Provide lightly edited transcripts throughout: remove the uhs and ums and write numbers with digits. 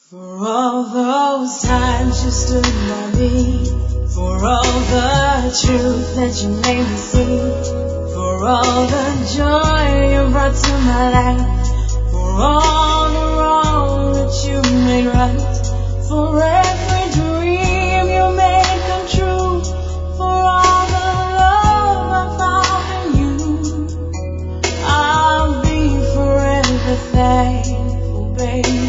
For all those times you stood by me, for all the truth that you made me see, for all the joy you brought to my life, for all the wrong that you made right, for every dream you made come true, for all the love I found in you, I'll be forever thankful, baby.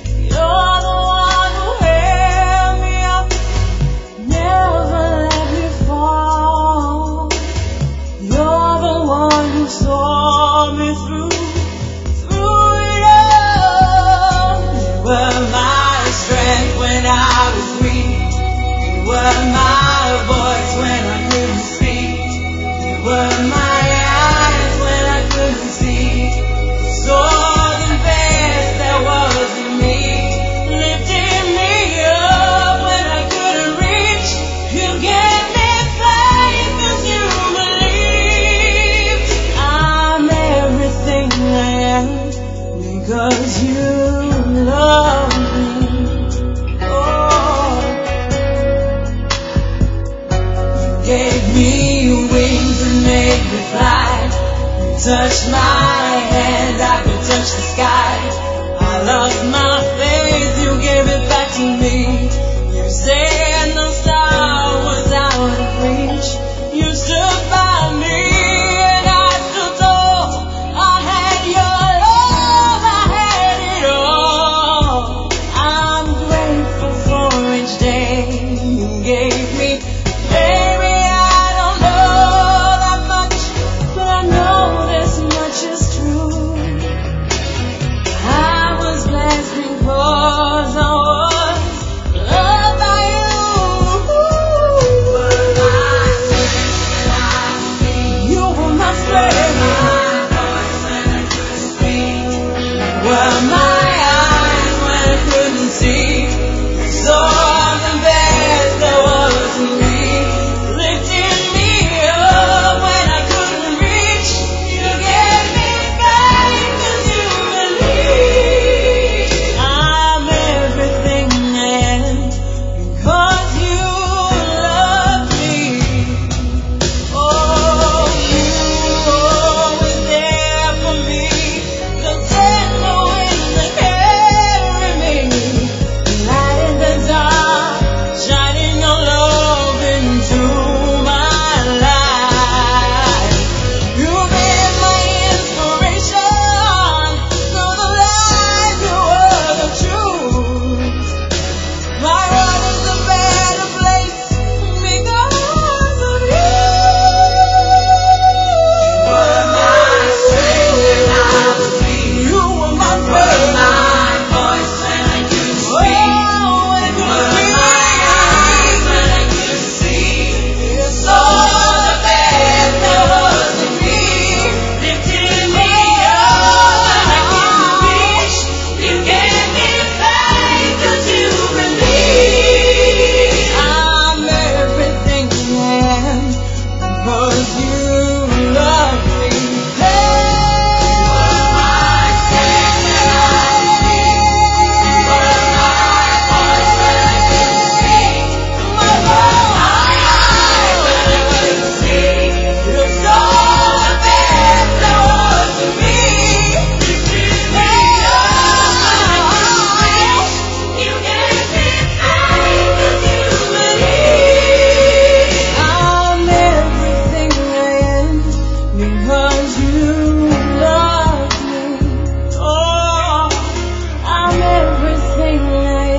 Because you love me, oh, you gave me wings and made me fly. You touched my hand, I could touch the sky. I lost my faith, you gave it back to me. You said no star was out of reach. You stood by me.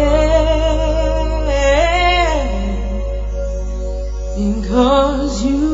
Because you